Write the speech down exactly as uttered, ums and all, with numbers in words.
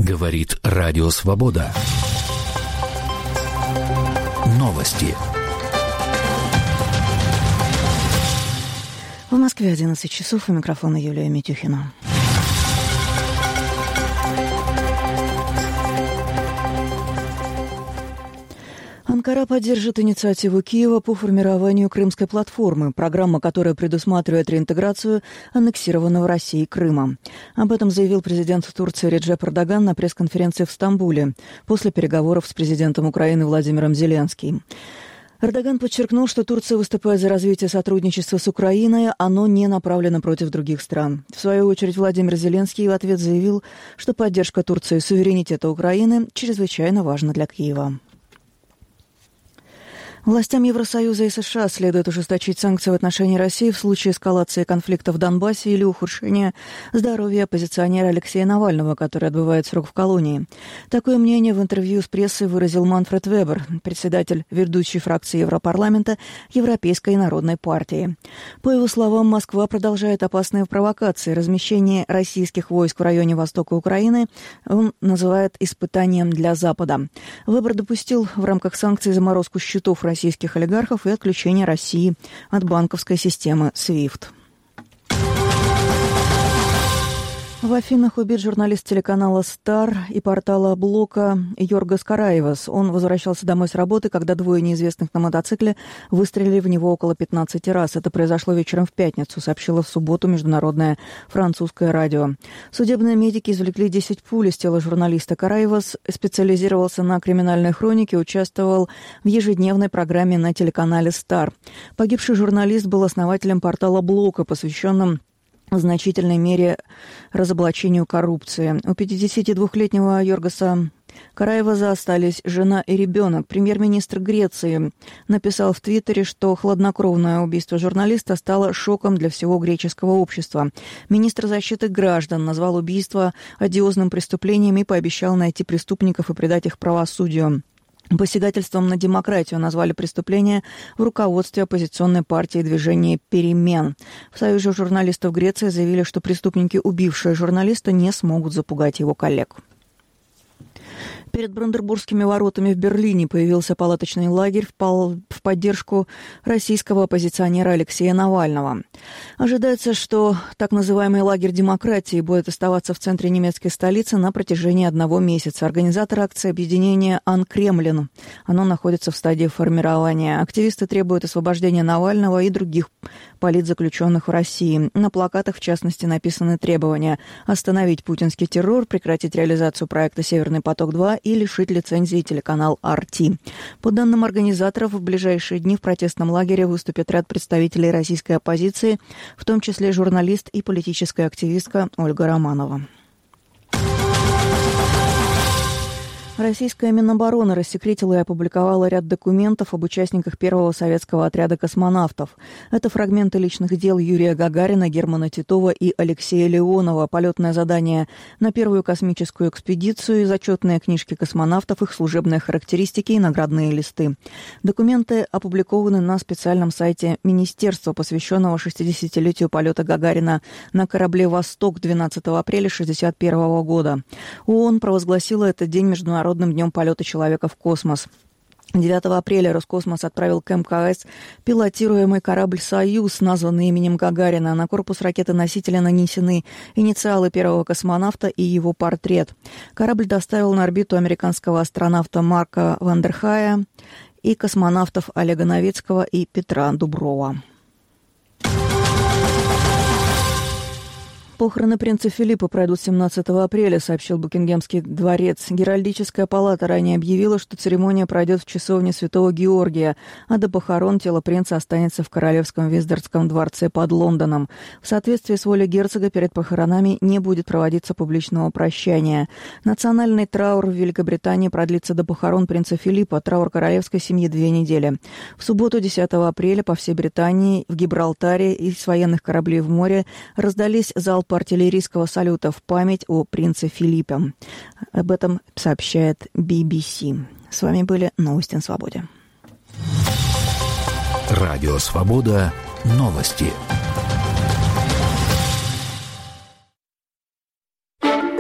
Говорит Радио Свобода. Новости. В Москве одиннадцать часов, у микрофона Юлия Митюхина. Анкара поддержит инициативу Киева по формированию Крымской платформы, программа, которая предусматривает реинтеграцию аннексированного Россией Крыма. Об этом заявил президент Турции Реджеп Эрдоган на пресс-конференции в Стамбуле после переговоров с президентом Украины Владимиром Зеленским. Эрдоган подчеркнул, что Турция выступает за развитие сотрудничества с Украиной, оно не направлено против других стран. В свою очередь, Владимир Зеленский в ответ заявил, что поддержка Турции суверенитета Украины чрезвычайно важна для Киева. Властям Евросоюза и США следует ужесточить санкции в отношении России в случае эскалации конфликта в Донбассе или ухудшения здоровья оппозиционера Алексея Навального, который отбывает срок в колонии. Такое мнение в интервью с прессой выразил Манфред Вебер, председатель ведущей фракции Европарламента Европейской народной партии. По его словам, Москва продолжает опасные провокации. Размещение российских войск в районе востока Украины он называет испытанием для Запада. Вебер допустил в рамках санкций заморозку счетов российских олигархов и отключение России от банковской системы свифт. В Афинах убит журналист телеканала «Стар» и портала «Блока» Йоргос Караевас. Он возвращался домой с работы, когда двое неизвестных на мотоцикле выстрелили в него около пятнадцати раз. Это произошло вечером в пятницу, сообщило в субботу международное французское радио. Судебные медики извлекли десять пуль из тела журналиста. Караевас специализировался на криминальной хронике, участвовал в ежедневной программе на телеканале «Стар». Погибший журналист был основателем портала «Блока», посвященным в значительной мере разоблачению коррупции. У пятидесятидвухлетнего Йоргоса Караеваса остались жена и ребенок. Премьер-министр Греции написал в Твиттере, что хладнокровное убийство журналиста стало шоком для всего греческого общества. Министр защиты граждан назвал убийство одиозным преступлением и пообещал найти преступников и предать их правосудию. Посягательством на демократию назвали преступление в руководстве оппозиционной партии движения «Перемен». В Союзе журналистов Греции заявили, что преступники, убившие журналиста, не смогут запугать его коллег. Перед Бранденбургскими воротами в Берлине появился палаточный лагерь в поддержку российского оппозиционера Алексея Навального. Ожидается, что так называемый лагерь демократии будет оставаться в центре немецкой столицы на протяжении одного месяца. Организатор акции — объединение «Ан Кремлин». Оно находится в стадии формирования. Активисты требуют освобождения Навального и других политзаключенных в России. На плакатах, в частности, написаны требования: остановить путинский террор, прекратить реализацию проекта «Северный поток-два» и лишить лицензии телеканал ар ти. По данным организаторов, в ближайшие дни в протестном лагере выступит ряд представителей российской оппозиции, в том числе журналист и политическая активистка Ольга Романова. Российская Минобороны рассекретила и опубликовала ряд документов об участниках первого советского отряда космонавтов. Это фрагменты личных дел Юрия Гагарина, Германа Титова и Алексея Леонова, полетное задание на первую космическую экспедицию, зачетные книжки космонавтов, их служебные характеристики и наградные листы. Документы опубликованы на специальном сайте Министерства, посвященного шестидесятилетию полета Гагарина на корабле «Восток» двенадцатого апреля шестьдесят первого года. ООН провозгласила этот день международным днем полета человека в космос. девятого апреля Роскосмос отправил к эм ка эс пилотируемый корабль «Союз», названный именем Гагарина. На корпус ракеты-носителя нанесены инициалы первого космонавта и его портрет. Корабль доставил на орбиту американского астронавта Марка Вандерхая и космонавтов Олега Новицкого и Петра Дуброва. Похороны принца Филиппа пройдут семнадцатого апреля, сообщил Букингемский дворец. Геральдическая палата ранее объявила, что церемония пройдет в часовне Святого Георгия, а до похорон тело принца останется в Королевском Виндзорском дворце под Лондоном. В соответствии с волей герцога перед похоронами не будет проводиться публичного прощания. Национальный траур в Великобритании продлится до похорон принца Филиппа, траур королевской семьи две недели. В субботу, десятого апреля, по всей Британии, в Гибралтаре из военных кораблей в море раздались залпы артиллерийского салюта в память о принце Филиппе. Об этом сообщает би би си. С вами были новости на свободе. Радио Свобода. Новости.